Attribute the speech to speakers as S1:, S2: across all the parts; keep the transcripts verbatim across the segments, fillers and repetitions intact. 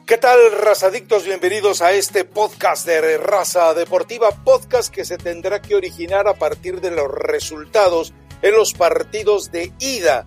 S1: ¿Qué tal, razadictos? Bienvenidos a este podcast de Raza Deportiva, podcast que se tendrá que originar a partir de los resultados en los partidos de ida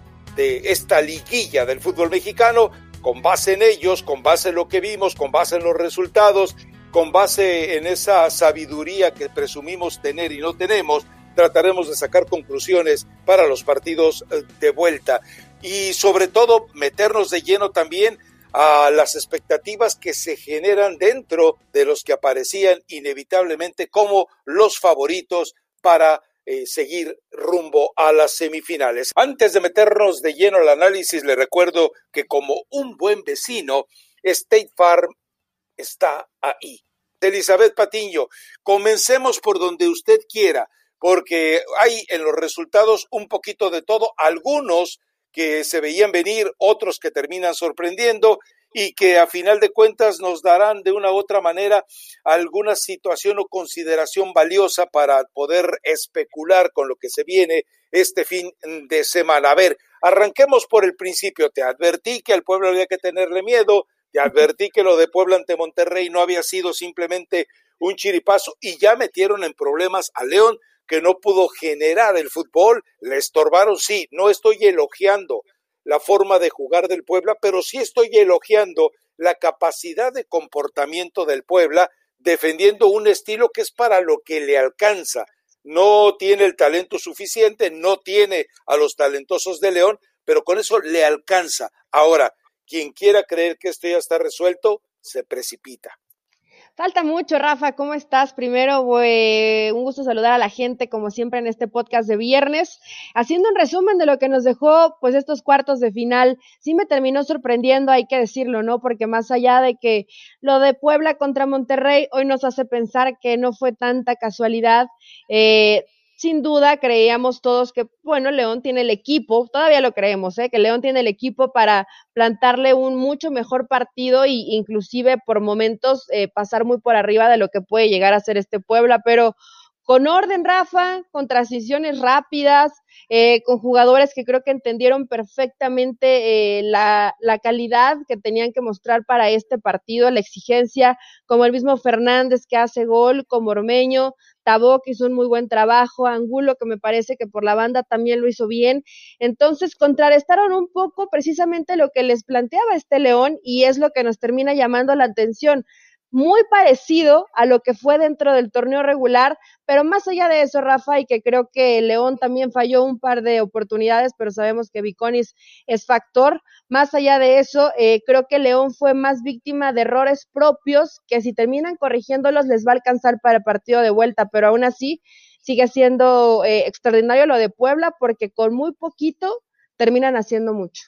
S1: de esta liguilla del fútbol mexicano, con base en ellos, con base en lo que vimos, con base en los resultados, con base en esa sabiduría que presumimos tener y no tenemos, trataremos de sacar conclusiones para los partidos de vuelta y sobre todo meternos de lleno también a las expectativas que se generan dentro de los que aparecían inevitablemente como los favoritos para eh, seguir rumbo a las semifinales. Antes de meternos de lleno al análisis, le recuerdo que como un buen vecino, State Farm está ahí. Elizabeth Patiño, comencemos por donde usted quiera, porque hay en los resultados un poquito de todo, algunos que se veían venir, otros que terminan sorprendiendo y que a final de cuentas nos darán de una u otra manera alguna situación o consideración valiosa para poder especular con lo que se viene este fin de semana. A ver, arranquemos por el principio. Te advertí que al Puebla había que tenerle miedo, te advertí que lo de Puebla ante Monterrey no había sido simplemente un chiripazo y ya metieron en problemas a León, que no pudo generar el fútbol, le estorbaron, sí, no estoy elogiando la forma de jugar del Puebla, pero sí estoy elogiando la capacidad de comportamiento del Puebla, defendiendo un estilo que es para lo que le alcanza. No tiene el talento suficiente, no tiene a los talentosos de León, pero con eso le alcanza. Ahora, quien quiera creer que esto ya está resuelto, se precipita.
S2: Falta mucho, Rafa, ¿cómo estás? Primero, eh, un gusto saludar a la gente, como siempre, en este podcast de viernes. Haciendo un resumen de lo que nos dejó, pues, estos cuartos de final, sí me terminó sorprendiendo, hay que decirlo, ¿no? Porque más allá de que lo de Puebla contra Monterrey, hoy nos hace pensar que no fue tanta casualidad, eh, sin duda creíamos todos que, bueno, León tiene el equipo, todavía lo creemos, ¿eh? que León tiene el equipo para plantarle un mucho mejor partido e inclusive por momentos eh, pasar muy por arriba de lo que puede llegar a ser este Puebla, pero con orden, Rafa, con transiciones rápidas, eh, con jugadores que creo que entendieron perfectamente eh, la, la calidad que tenían que mostrar para este partido, la exigencia, como el mismo Fernández que hace gol, como Ormeño, Tabó que hizo un muy buen trabajo, Angulo que me parece que por la banda también lo hizo bien, entonces contrarrestaron un poco precisamente lo que les planteaba este León y es lo que nos termina llamando la atención, muy parecido a lo que fue dentro del torneo regular, pero más allá de eso, Rafa, y que creo que León también falló un par de oportunidades, pero sabemos que Viconis es factor, más allá de eso, eh, creo que León fue más víctima de errores propios, que si terminan corrigiéndolos les va a alcanzar para el partido de vuelta, pero aún así sigue siendo eh, extraordinario lo de Puebla, porque con muy poquito terminan haciendo mucho.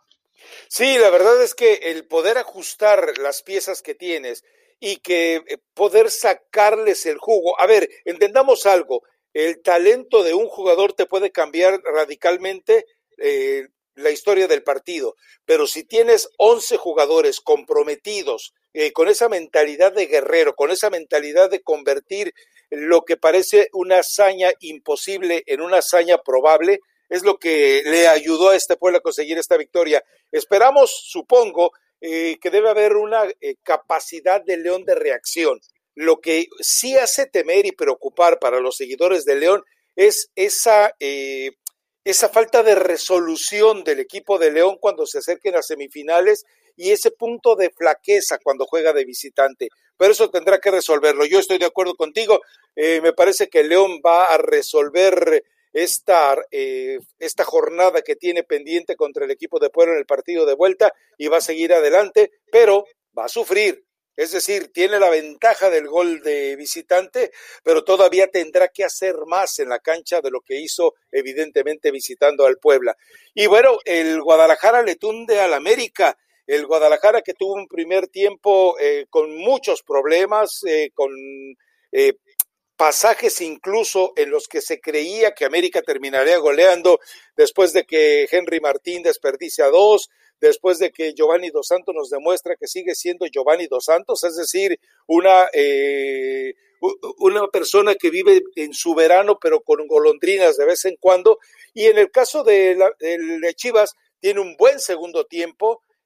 S1: Sí, la verdad es que el poder ajustar las piezas que tienes y que poder sacarles el jugo. A ver, entendamos algo, el talento de un jugador te puede cambiar radicalmente eh, la historia del partido, pero si tienes once jugadores comprometidos, eh, con esa mentalidad de guerrero, con esa mentalidad de convertir lo que parece una hazaña imposible en una hazaña probable, es lo que le ayudó a este pueblo a conseguir esta victoria. Esperamos, supongo, Eh, que debe haber una eh, capacidad de León de reacción. Lo que sí hace temer y preocupar para los seguidores de León es esa, eh, esa falta de resolución del equipo de León cuando se acerquen a semifinales y ese punto de flaqueza cuando juega de visitante. Pero eso tendrá que resolverlo. Yo estoy de acuerdo contigo. Eh, me parece que León va a resolver esta, eh, esta jornada que tiene pendiente contra el equipo de Puebla en el partido de vuelta y va a seguir adelante, pero va a sufrir, es decir, tiene la ventaja del gol de visitante, pero todavía tendrá que hacer más en la cancha de lo que hizo evidentemente visitando al Puebla. Y bueno, el Guadalajara le tunde al América, el Guadalajara que tuvo un primer tiempo eh, con muchos problemas, eh, con eh, pasajes incluso en los que se creía que América terminaría goleando después de que Henry Martín desperdicia dos, después de que Giovanni Dos Santos nos demuestra que sigue siendo Giovanni Dos Santos, es decir, una, eh, una persona que vive en su verano pero con golondrinas de vez en cuando, y en el caso de, la, de Chivas tiene un buen segundo tiempo,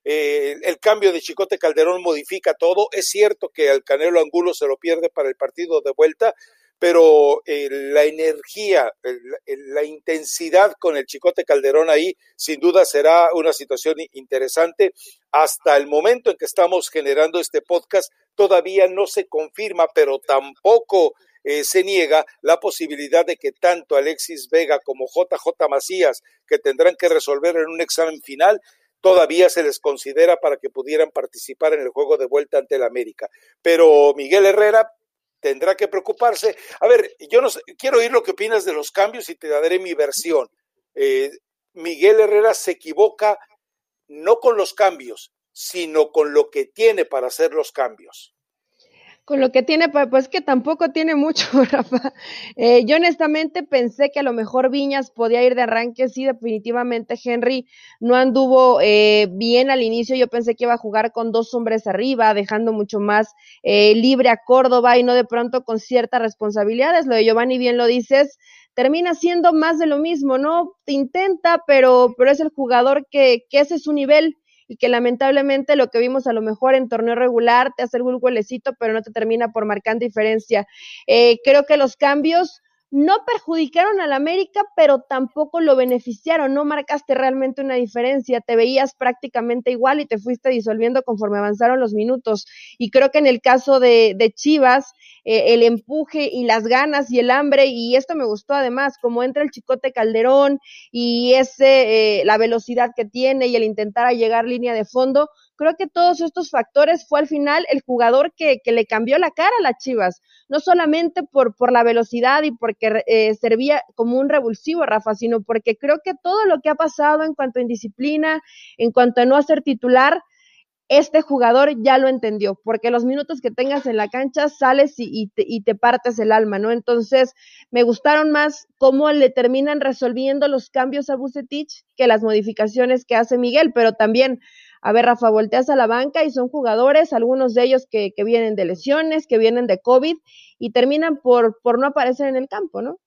S1: eh, el cambio de Chicote Calderón modifica todo. Es cierto que al Canelo Angulo se lo pierde para el partido de vuelta, pero eh, la energía, el, el, la intensidad con el Chicote Calderón ahí, sin duda será una situación interesante. Hasta el momento en que estamos generando este podcast, todavía no se confirma, pero tampoco eh, se niega la posibilidad de que tanto Alexis Vega como J J Macías, que tendrán que resolver en un examen final, todavía se les considera para que pudieran participar en el juego de vuelta ante el América. Pero Miguel Herrera tendrá que preocuparse. A ver, yo no sé, quiero oír lo que opinas de los cambios y te daré mi versión. Eh, Miguel Herrera se equivoca no con los cambios, sino con lo que tiene para hacer los cambios.
S2: Con lo que tiene, pues que tampoco tiene mucho, Rafa. Eh, yo honestamente pensé que a lo mejor Viñas podía ir de arranque, sí, definitivamente Henry no anduvo eh, bien al inicio, yo pensé que iba a jugar con dos hombres arriba, dejando mucho más eh, libre a Córdoba y no de pronto con ciertas responsabilidades. Lo de Giovanni, bien lo dices, termina siendo más de lo mismo, ¿no? Te intenta, pero, pero es el jugador que, que ese es su nivel, y que lamentablemente lo que vimos a lo mejor en torneo regular te hace algún golecito, pero no te termina por marcar diferencia. Eh, creo que los cambios no perjudicaron al América, pero tampoco lo beneficiaron, no marcaste realmente una diferencia, te veías prácticamente igual y te fuiste disolviendo conforme avanzaron los minutos, y creo que en el caso de, de Chivas, eh, el empuje y las ganas y el hambre, y esto me gustó además, como entra el Chicote Calderón y ese, eh, la velocidad que tiene y el intentar a llegar línea de fondo, creo que todos estos factores fue al final el jugador que, que le cambió la cara a las Chivas, no solamente por, por la velocidad y porque eh, servía como un revulsivo, Rafa, sino porque creo que todo lo que ha pasado en cuanto a indisciplina, en cuanto a no hacer titular, este jugador ya lo entendió, porque los minutos que tengas en la cancha sales y, y, te, y te partes el alma, ¿no? Entonces, me gustaron más cómo le terminan resolviendo los cambios a Vucetich que las modificaciones que hace Miguel, pero también, a ver, Rafa, volteas a la banca y son jugadores, algunos de ellos que, que vienen de lesiones, que vienen de COVID y terminan por, por no aparecer en el campo, ¿no?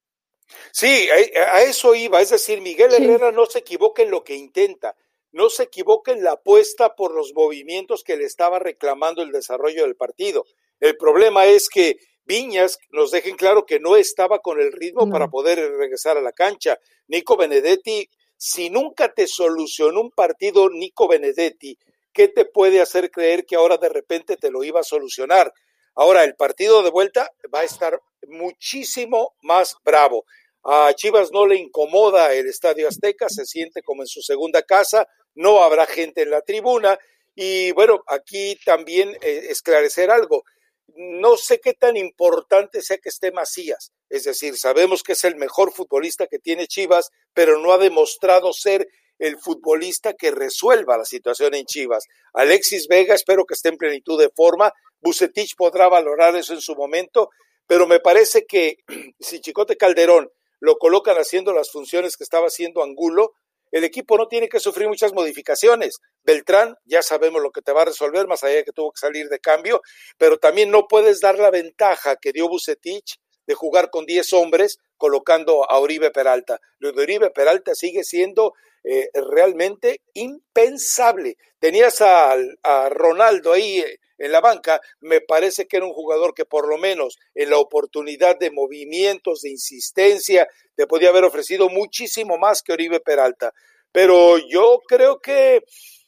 S1: Sí, a, a eso iba, es decir, Miguel sí. Herrera no se equivoca en lo que intenta, no se equivoca en la apuesta por los movimientos que le estaba reclamando el desarrollo del partido. El problema es que Viñas nos dejen claro que no estaba con el ritmo no. para poder regresar a la cancha. Nico Benedetti, si nunca te solucionó un partido Nico Benedetti, ¿qué te puede hacer creer que ahora de repente te lo iba a solucionar? Ahora el partido de vuelta va a estar muchísimo más bravo. A Chivas no le incomoda el Estadio Azteca, se siente como en su segunda casa, no habrá gente en la tribuna y bueno, aquí también eh, esclarecer algo. No sé qué tan importante sea que esté Macías, es decir, sabemos que es el mejor futbolista que tiene Chivas, pero no ha demostrado ser el futbolista que resuelva la situación en Chivas. Alexis Vega espero que esté en plenitud de forma, Vucetich podrá valorar eso en su momento, pero me parece que si Chicote Calderón lo colocan haciendo las funciones que estaba haciendo Angulo, el equipo no tiene que sufrir muchas modificaciones. Beltrán, ya sabemos lo que te va a resolver, más allá de que tuvo que salir de cambio, pero también no puedes dar la ventaja que dio Vucetich de jugar con diez hombres colocando a Oribe Peralta. Lo de Oribe Peralta sigue siendo eh, realmente impensable. Tenías a, a Ronaldo ahí eh, en la banca, me parece que era un jugador que por lo menos en la oportunidad de movimientos, de insistencia, te podía haber ofrecido muchísimo más que Oribe Peralta. Pero yo creo que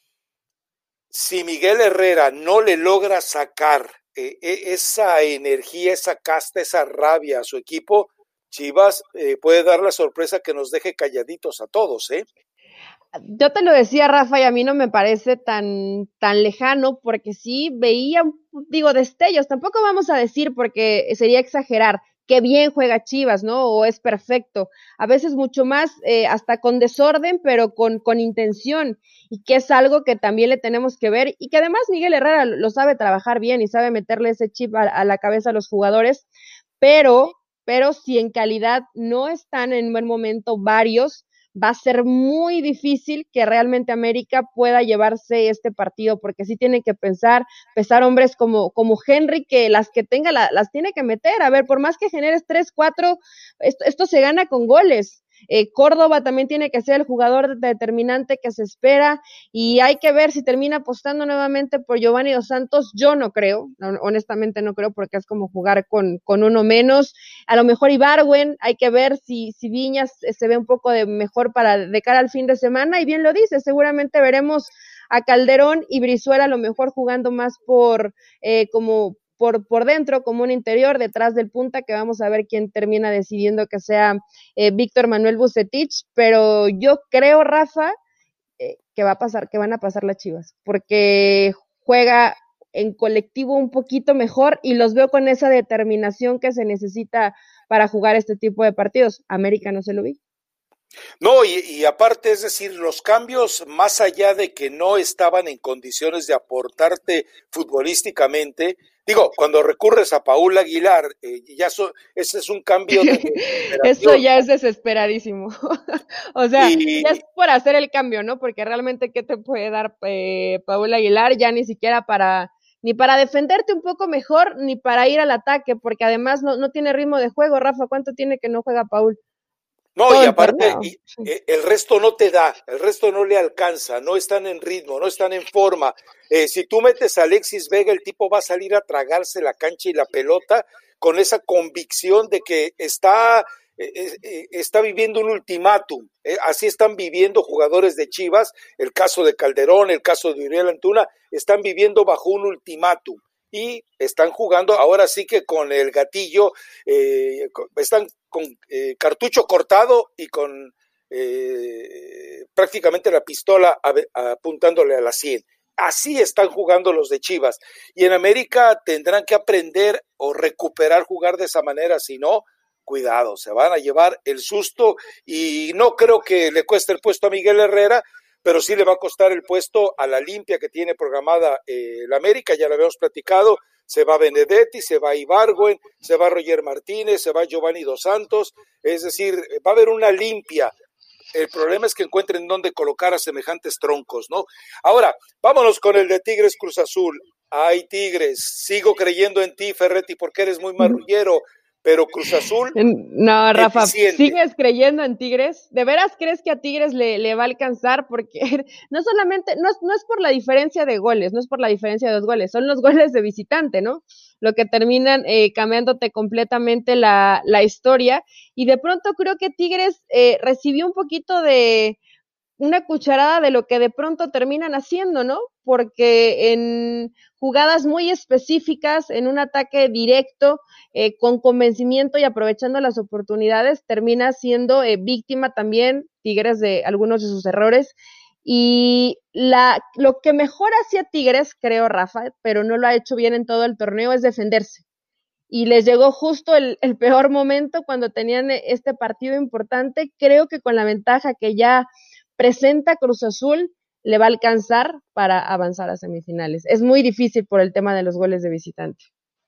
S1: si Miguel Herrera no le logra sacar eh, esa energía, esa casta, esa rabia a su equipo, Chivas eh, puede dar la sorpresa que nos deje calladitos a todos, ¿eh?
S2: Yo te lo decía, Rafa, y a mí no me parece tan, tan lejano, porque sí veía, digo, destellos, tampoco vamos a decir, porque sería exagerar, que bien juega Chivas, ¿no? O es perfecto, a veces mucho más, eh, hasta con desorden, pero con, con intención, y que es algo que también le tenemos que ver, y que además Miguel Herrera lo sabe trabajar bien, y sabe meterle ese chip a, a la cabeza a los jugadores, pero, pero si en calidad no están en buen momento varios, va a ser muy difícil que realmente América pueda llevarse este partido, porque sí tiene que pensar, pesar hombres como, como Henry, que las que tenga la, las tiene que meter, a ver, por más que generes tres, cuatro, esto, esto se gana con goles, Eh, Córdoba también tiene que ser el jugador determinante que se espera, y hay que ver si termina apostando nuevamente por Giovanni Dos Santos. Yo no creo, honestamente no creo, porque es como jugar con, con uno menos. A lo mejor Ibargüen, hay que ver si, si Viñas se ve un poco de mejor para de cara al fin de semana, y bien lo dice, seguramente veremos a Calderón y Brizuela a lo mejor jugando más por eh, como por, por dentro, como un interior detrás del punta, que vamos a ver quién termina decidiendo que sea eh, Víctor Manuel Vucetich, pero yo creo, Rafa, eh, que va a pasar, que van a pasar las Chivas, porque juega en colectivo un poquito mejor y los veo con esa determinación que se necesita para jugar este tipo de partidos. América no se lo vi.
S1: No, y, y aparte, es decir, los cambios, más allá de que no estaban en condiciones de aportarte futbolísticamente, digo, cuando recurres a Paul Aguilar, eh, ya so, ese es un cambio de
S2: eso ya es desesperadísimo. O sea,
S1: y,
S2: ya es por hacer el cambio, ¿no? Porque realmente, ¿qué te puede dar eh, Paul Aguilar? Ya ni siquiera para, ni para defenderte un poco mejor, ni para ir al ataque, porque además no, no tiene ritmo de juego. Rafa, ¿cuánto tiene que no juega Paul?
S1: No, Todo y aparte, y, eh, el resto no te da, el resto no le alcanza, no están en ritmo, no están en forma. Eh, si tú metes a Alexis Vega, el tipo va a salir a tragarse la cancha y la pelota con esa convicción de que está, eh, eh, está viviendo un ultimátum. Eh, así están viviendo jugadores de Chivas, el caso de Calderón, el caso de Uriel Antuna, están viviendo bajo un ultimátum. Y están jugando ahora sí que con el gatillo, eh, están con eh, cartucho cortado y con eh, prácticamente la pistola a, a, apuntándole a la sien. Así están jugando los de Chivas. Y en América tendrán que aprender o recuperar jugar de esa manera, si no, cuidado, se van a llevar el susto, y no creo que le cueste el puesto a Miguel Herrera, pero sí le va a costar el puesto a la limpia que tiene programada eh, la América, ya lo habíamos platicado. Se va Benedetti, se va Ibargüen, se va Roger Martínez, se va Giovanni Dos Santos, es decir, va a haber una limpia. El problema es que encuentren dónde colocar a semejantes troncos, ¿no? Ahora, vámonos con el de Tigres Cruz Azul. Ay, Tigres, sigo creyendo en ti, Ferretti, porque eres muy marrullero, pero Cruz Azul...
S2: No, Rafa, eficiente. ¿Sigues creyendo en Tigres? ¿De veras crees que a Tigres le, le va a alcanzar? Porque no solamente, no, no es por la diferencia de goles, no es por la diferencia de dos goles, son los goles de visitante, ¿no? Lo que terminan eh, cambiándote completamente la, la historia, y de pronto creo que Tigres eh, recibió un poquito de una cucharada de lo que de pronto terminan haciendo, ¿no? Porque en jugadas muy específicas, en un ataque directo, eh, con convencimiento y aprovechando las oportunidades, termina siendo eh, víctima también Tigres de algunos de sus errores. Y la, lo que mejor hacía Tigres, creo, Rafa, pero no lo ha hecho bien en todo el torneo, es defenderse. Y les llegó justo el, el peor momento cuando tenían este partido importante. Creo que con la ventaja que ya presenta Cruz Azul, le va a alcanzar para avanzar a semifinales. Es muy difícil por el tema de los goles de visitante.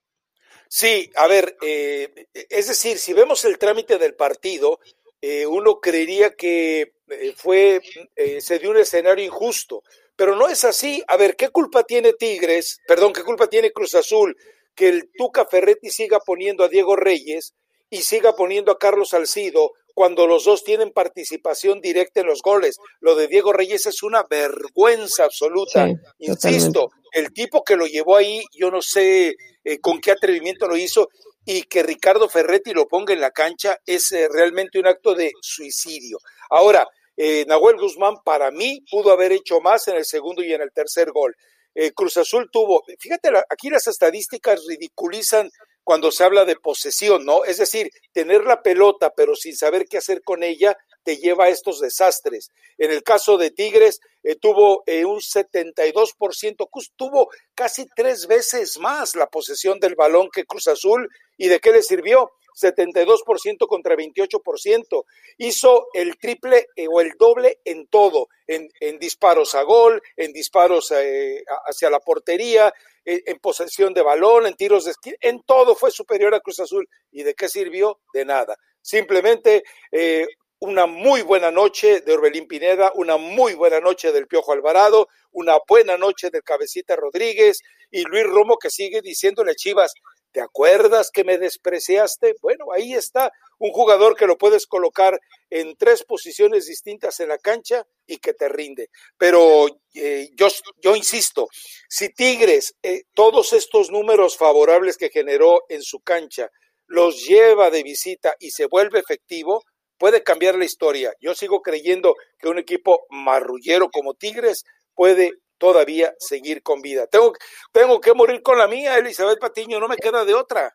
S1: Sí, a ver, eh, es decir, si vemos el trámite del partido, eh, uno creería que eh, fue, eh, se dio un escenario injusto, pero no es así. A ver, ¿qué culpa tiene Tigres? Perdón, ¿qué culpa tiene Cruz Azul? Que el Tuca Ferretti siga poniendo a Diego Reyes y siga poniendo a Carlos Salcido cuando los dos tienen participación directa en los goles. Lo de Diego Reyes es una vergüenza absoluta. Sí, insisto, totalmente. El tipo que lo llevó ahí, yo no sé eh, con qué atrevimiento lo hizo, y que Ricardo Ferretti lo ponga en la cancha es eh, realmente un acto de suicidio. Ahora, eh, Nahuel Guzmán para mí pudo haber hecho más en el segundo y en el tercer gol. Eh, Cruz Azul tuvo, fíjate, la, aquí las estadísticas ridiculizan cuando se habla de posesión, ¿no? Es decir, tener la pelota pero sin saber qué hacer con ella te lleva a estos desastres. En el caso de Tigres, eh, tuvo eh, un setenta y dos por ciento, tuvo casi tres veces más la posesión del balón que Cruz Azul. ¿Y de qué le sirvió? setenta y dos por ciento contra veintiocho por ciento. Hizo el triple eh, o el doble en todo, en, en disparos a gol, en disparos eh, hacia la portería, eh, en posesión de balón, en tiros de esquina, en todo fue superior a Cruz Azul. ¿Y de qué sirvió? De nada. Simplemente eh, una muy buena noche de Orbelín Pineda, una muy buena noche del Piojo Alvarado, una buena noche del Cabecita Rodríguez y Luis Romo, que sigue diciéndole a Chivas: ¿te acuerdas que me despreciaste? Bueno, ahí está un jugador que lo puedes colocar en tres posiciones distintas en la cancha y que te rinde. Pero eh, yo, yo insisto, si Tigres, eh, todos estos números favorables que generó en su cancha, los lleva de visita y se vuelve efectivo, puede cambiar la historia. Yo sigo creyendo que un equipo marrullero como Tigres puede todavía seguir con vida. Tengo, tengo que morir con la mía, Elizabeth Patiño, no me queda de otra.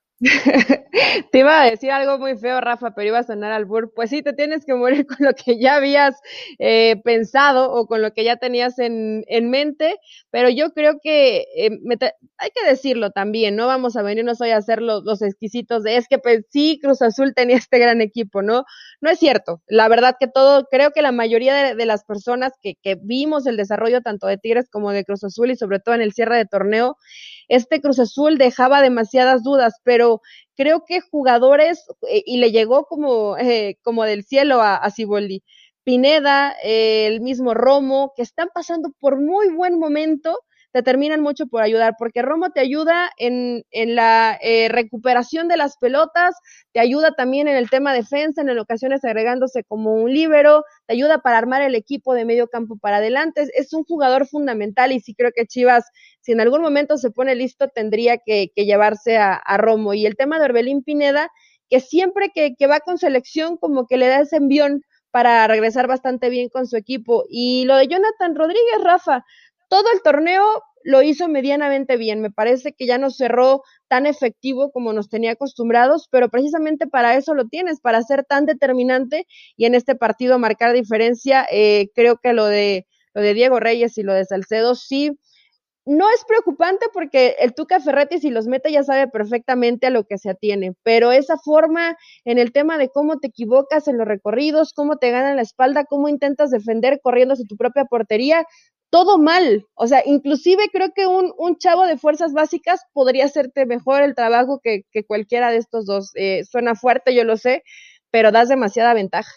S2: Te iba a decir algo muy feo, Rafa, pero iba a sonar al burro. Pues sí, te tienes que morir con lo que ya habías eh, pensado o con lo que ya tenías en, en mente, pero yo creo que eh, me te, hay que decirlo también, no vamos a venirnos hoy a hacer los, los exquisitos de es que pues, sí, Cruz Azul tenía este gran equipo, ¿no? No es cierto. La verdad que todo, creo que la mayoría de, de las personas que, que vimos el desarrollo tanto de Tigres como de Cruz Azul y sobre todo en el cierre de torneo, este Cruz Azul dejaba demasiadas dudas, pero creo que jugadores, eh, y le llegó como, eh, como del cielo a, a Siboldi, Pineda, eh, el mismo Romo, que están pasando por muy buen momento, te terminan mucho por ayudar, porque Romo te ayuda en, en la eh, recuperación de las pelotas, te ayuda también en el tema defensa, en ocasiones agregándose como un líbero, te ayuda para armar el equipo de medio campo para adelante, es, es un jugador fundamental y sí creo que Chivas, si en algún momento se pone listo, tendría que, que llevarse a, a Romo. Y el tema de Orbelín Pineda, que siempre que, que va con selección como que le da ese envión para regresar bastante bien con su equipo. Y lo de Jonathan Rodríguez, Rafa, todo el torneo lo hizo medianamente bien, me parece que ya no cerró tan efectivo como nos tenía acostumbrados, pero precisamente para eso lo tienes, para ser tan determinante y en este partido marcar diferencia. Eh, creo que lo de, lo de Diego Reyes y lo de Salcedo sí, no es preocupante porque el Tuca Ferretti si los mete ya sabe perfectamente a lo que se atiene, pero esa forma en el tema de cómo te equivocas en los recorridos, cómo te ganan la espalda, cómo intentas defender corriendo hacia tu propia portería, todo mal. O sea, inclusive creo que un, un chavo de fuerzas básicas podría hacerte mejor el trabajo que, que cualquiera de estos dos. Eh, suena fuerte, yo lo sé, pero das demasiada ventaja.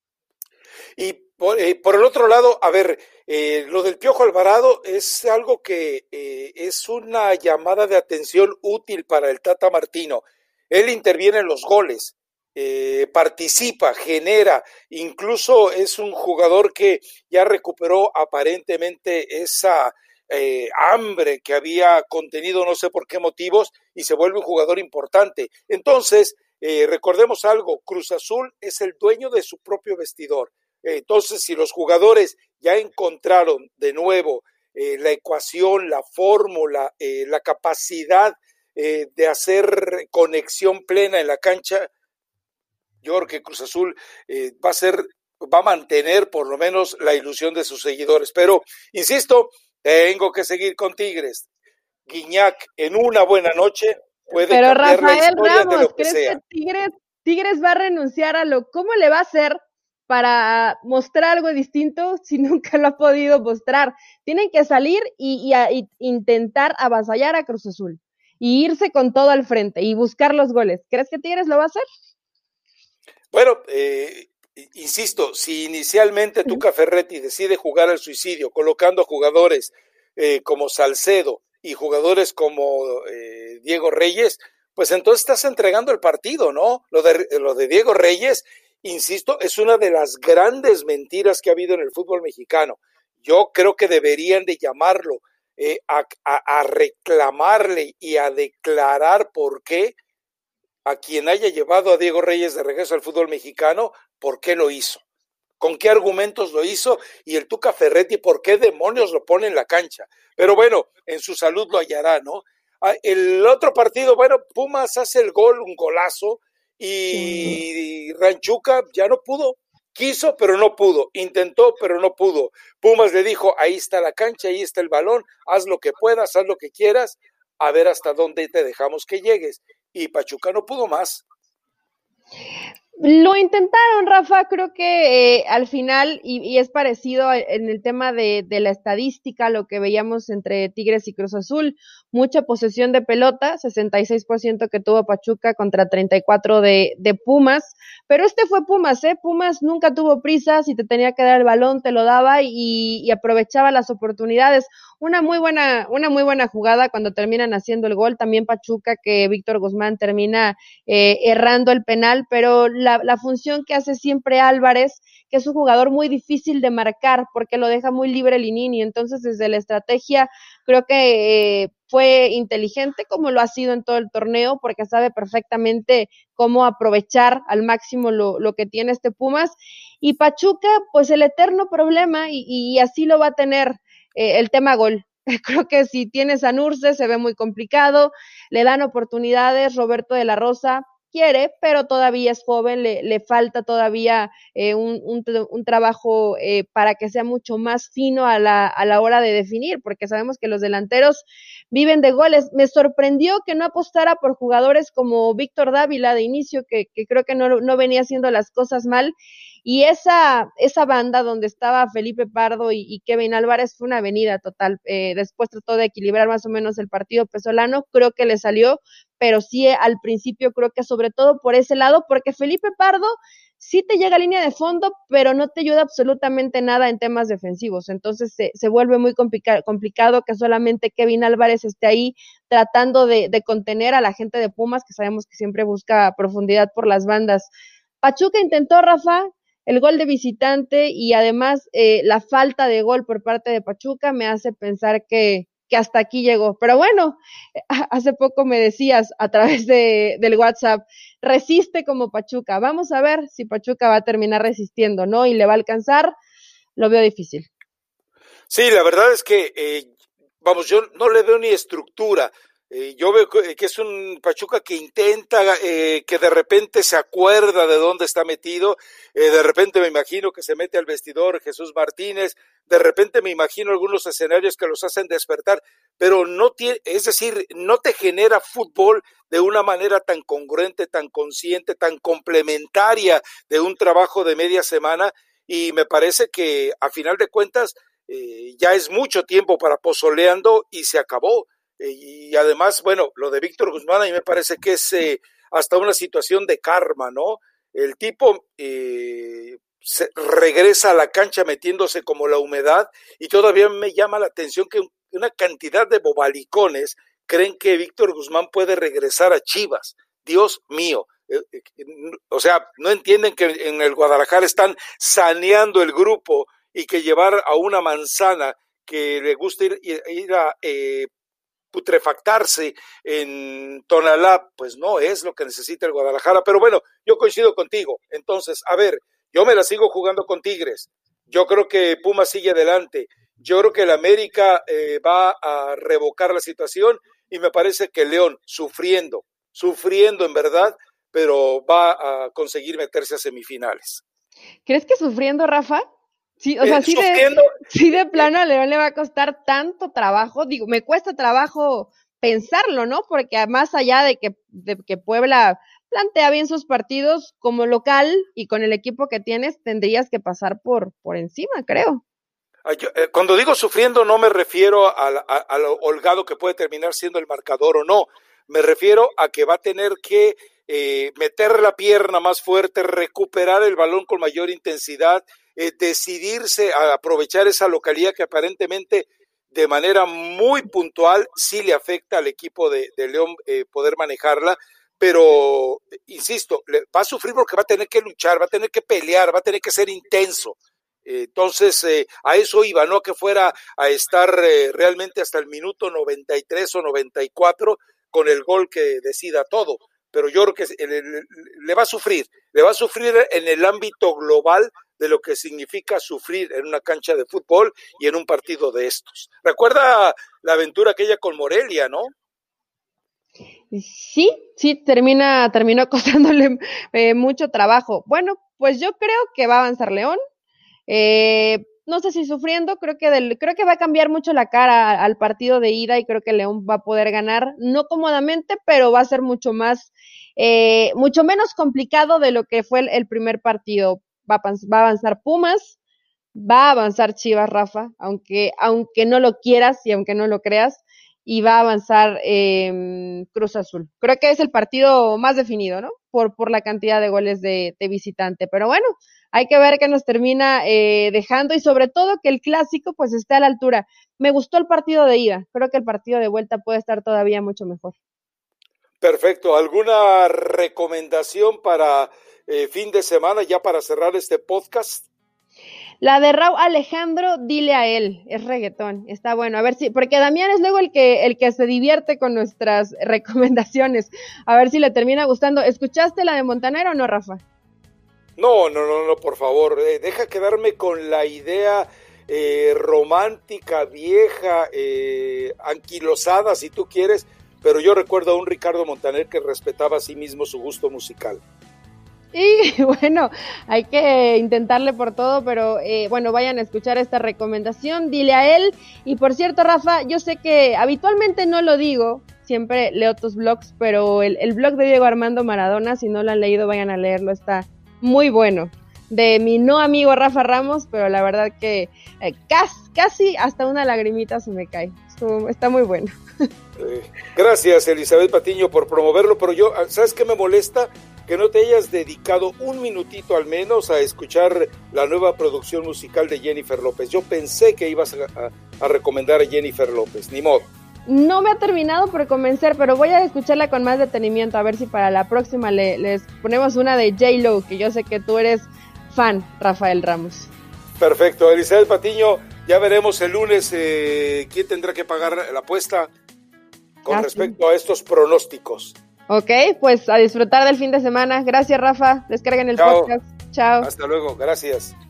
S1: Y por, eh, por el otro lado, a ver, eh, lo del Piojo Alvarado es algo que eh, es una llamada de atención útil para el Tata Martino. Él interviene en los goles, eh, participa, genera, incluso es un jugador que ya recuperó aparentemente esa eh, hambre que había contenido no sé por qué motivos y se vuelve un jugador importante. Entonces, eh, recordemos algo, Cruz Azul es el dueño de su propio vestidor. Entonces, si los jugadores ya encontraron de nuevo eh, la ecuación, la fórmula, eh, la capacidad eh, de hacer conexión plena en la cancha, yo creo que Cruz Azul eh, va a ser, va a mantener por lo menos la ilusión de sus seguidores. Pero, insisto, tengo que seguir con Tigres. Guiñac, en una buena noche, puede
S2: Pero
S1: cambiar
S2: Rafael
S1: la historia
S2: Ramos,
S1: de lo que
S2: ¿crees
S1: sea.
S2: que Tigres, Tigres va a renunciar a lo, cómo le va a hacer para mostrar algo distinto si nunca lo ha podido mostrar? Tienen que salir y, y, a, y intentar avasallar a Cruz Azul y irse con todo al frente y buscar los goles. ¿Crees que Tigres lo va a hacer?
S1: Bueno, eh, insisto, si inicialmente Tuca Ferretti decide jugar al suicidio colocando jugadores eh, como Salcedo y jugadores como eh, Diego Reyes, pues entonces estás entregando el partido, ¿no? Lo de, lo de Diego Reyes, insisto, es una de las grandes mentiras que ha habido en el fútbol mexicano. Yo creo que deberían de llamarlo eh, a, a, a reclamarle y a declarar por qué a quien haya llevado a Diego Reyes de regreso al fútbol mexicano, ¿por qué lo hizo? ¿Con qué argumentos lo hizo? Y el Tuca Ferretti, ¿por qué demonios lo pone en la cancha? Pero bueno, en su salud lo hallará, ¿no? El otro partido, bueno, Pumas hace el gol, un golazo, y Ranchuca ya no pudo. Quiso, pero no pudo. Intentó, pero no pudo. Pumas le dijo, ahí está la cancha, ahí está el balón, haz lo que puedas, haz lo que quieras, a ver hasta dónde te dejamos que llegues. Y Pachuca no pudo más.
S2: Lo intentaron, Rafa, creo que eh, al final, y, y es parecido en el tema de, de la estadística, lo que veíamos entre Tigres y Cruz Azul, mucha posesión de pelota, sesenta y seis por ciento que tuvo Pachuca contra treinta y cuatro de, de Pumas, pero este fue Pumas, ¿eh? Pumas nunca tuvo prisa, si te tenía que dar el balón te lo daba y, y aprovechaba las oportunidades. Una muy buena, una muy buena jugada cuando terminan haciendo el gol, también Pachuca, que Víctor Guzmán termina eh, errando el penal, pero la, la función que hace siempre Álvarez, que es un jugador muy difícil de marcar porque lo deja muy libre Linini, entonces desde la estrategia creo que eh, fue inteligente como lo ha sido en todo el torneo porque sabe perfectamente cómo aprovechar al máximo lo, lo que tiene este Pumas, y Pachuca pues el eterno problema y, y así lo va a tener eh, el tema gol. Creo que si tienes a Nurse se ve muy complicado, le dan oportunidades, Roberto de la Rosa quiere, pero todavía es joven, le, le falta todavía eh, un, un, un trabajo eh, para que sea mucho más fino a la, a la hora de definir, porque sabemos que los delanteros viven de goles. Me sorprendió que no apostara por jugadores como Víctor Dávila de inicio, que, que creo que no, no venía haciendo las cosas mal, y esa, esa banda donde estaba Felipe Pardo y, y Kevin Álvarez fue una avenida total. Eh, después trató de equilibrar más o menos el partido pesolano, creo que le salió, pero sí al principio creo que sobre todo por ese lado, porque Felipe Pardo sí te llega a línea de fondo, pero no te ayuda absolutamente nada en temas defensivos, entonces se, se vuelve muy complica, complicado que solamente Kevin Álvarez esté ahí tratando de, de contener a la gente de Pumas, que sabemos que siempre busca profundidad por las bandas. Pachuca intentó, Rafa, el gol de visitante y además eh, la falta de gol por parte de Pachuca me hace pensar que que hasta aquí llegó, pero bueno, hace poco me decías a través de, del WhatsApp, resiste como Pachuca, vamos a ver si Pachuca va a terminar resistiendo, ¿no? Y le va a alcanzar, lo veo difícil.
S1: Sí, la verdad es que, eh, vamos, yo no le veo ni estructura. Eh, yo veo que es un Pachuca que intenta, eh, que de repente se acuerda de dónde está metido, eh, de repente me imagino que se mete al vestidor Jesús Martínez, de repente me imagino algunos escenarios que los hacen despertar, pero no tiene, es decir, no te genera fútbol de una manera tan congruente, tan consciente, tan complementaria de un trabajo de media semana, y me parece que a final de cuentas eh, ya es mucho tiempo para pozoleando y se acabó. Y además, bueno, lo de Víctor Guzmán a mí me parece que es eh, hasta una situación de karma, ¿no? El tipo eh, se regresa a la cancha metiéndose como la humedad, y todavía me llama la atención que una cantidad de bobalicones creen que Víctor Guzmán puede regresar a Chivas. Dios mío. Eh, eh, o sea, no entienden que en el Guadalajara están saneando el grupo y que llevar a una manzana que le gusta ir, ir a eh, putrefactarse en Tonalá, pues no es lo que necesita el Guadalajara, pero bueno, yo coincido contigo. Entonces, a ver, yo me la sigo jugando con Tigres, yo creo que Pumas sigue adelante, yo creo que el América eh, va a revocar la situación, y me parece que León, sufriendo, sufriendo en verdad, pero va a conseguir meterse a semifinales.
S2: ¿Crees que sufriendo, Rafa? Sí, o
S1: Eh,
S2: sea, sí de,
S1: sufriendo,
S2: sí de plano a León le va a costar tanto trabajo, digo, me cuesta trabajo pensarlo, ¿no? Porque más allá de que, de que Puebla plantea bien sus partidos como local y con el equipo que tienes, tendrías que pasar por, por encima, creo.
S1: Yo, eh, cuando digo sufriendo no me refiero a, a, a lo holgado que puede terminar siendo el marcador o no, me refiero a que va a tener que eh, meter la pierna más fuerte, recuperar el balón con mayor intensidad, eh, decidirse a aprovechar esa localidad que aparentemente de manera muy puntual sí le afecta al equipo de, de León eh, poder manejarla, pero insisto, va a sufrir porque va a tener que luchar, va a tener que pelear, va a tener que ser intenso. Entonces, eh, a eso iba, no que fuera a estar eh, realmente hasta el minuto noventa y tres o noventa y cuatro con el gol que decida todo, pero yo creo que le, le, le va a sufrir, le va a sufrir en el ámbito global de lo que significa sufrir en una cancha de fútbol y en un partido de estos. Recuerda la aventura aquella con Morelia, ¿no?
S2: Sí, sí, termina, terminó costándole eh, mucho trabajo. Bueno, pues yo creo que va a avanzar León. Eh, no sé si sufriendo, creo que del, creo que va a cambiar mucho la cara al partido de ida y creo que León va a poder ganar, no cómodamente, pero va a ser mucho más, eh, mucho menos complicado de lo que fue el, el primer partido. Va a, va a avanzar Pumas, va a avanzar Chivas, Rafa, aunque, aunque no lo quieras y aunque no lo creas. y va a avanzar eh, Cruz Azul. Creo que es el partido más definido, ¿no? Por, por la cantidad de goles de, de visitante. Pero bueno, hay que ver qué nos termina eh, dejando y sobre todo que el clásico pues esté a la altura. Me gustó el partido de ida, creo que el partido de vuelta puede estar todavía mucho mejor.
S1: Perfecto. ¿Alguna recomendación para eh, fin de semana ya para cerrar este podcast?
S2: La de Raúl Alejandro, dile a él, es reggaetón, está bueno, a ver si, porque Damián es luego el que, el que se divierte con nuestras recomendaciones, a ver si le termina gustando. ¿Escuchaste la de Montaner o no, Rafa?
S1: No, no, no, no, por favor, eh, deja quedarme con la idea eh, romántica, vieja, eh, anquilosada, si tú quieres, pero yo recuerdo a un Ricardo Montaner que respetaba a sí mismo su gusto musical.
S2: Y bueno, hay que intentarle por todo, pero eh, bueno, vayan a escuchar esta recomendación, dile a él. Y por cierto, Rafa, yo sé que habitualmente no lo digo, siempre leo tus blogs, pero el, el blog de Diego Armando Maradona, si no lo han leído, vayan a leerlo, está muy bueno. De mi no amigo Rafa Ramos, pero la verdad que eh, casi, casi hasta una lagrimita se me cae. Estuvo, está muy bueno.
S1: Eh, gracias, Elizabeth Patiño, por promoverlo, pero yo, ¿sabes qué me molesta? Que no te hayas dedicado un minutito al menos a escuchar la nueva producción musical de Jennifer López. Yo pensé que ibas a, a, a recomendar a Jennifer López, ni modo.
S2: No me ha terminado por convencer, pero voy a escucharla con más detenimiento, a ver si para la próxima le, les ponemos una de J-Lo, que yo sé que tú eres fan, Rafael Ramos.
S1: Perfecto, Elizabeth Patiño, ya veremos el lunes eh, quién tendrá que pagar la apuesta con ah, respecto sí. a estos pronósticos.
S2: Ok, pues a disfrutar del fin de semana. Gracias, Rafa. Descarguen el
S1: Chao.
S2: podcast. Chao.
S1: Hasta luego. Gracias.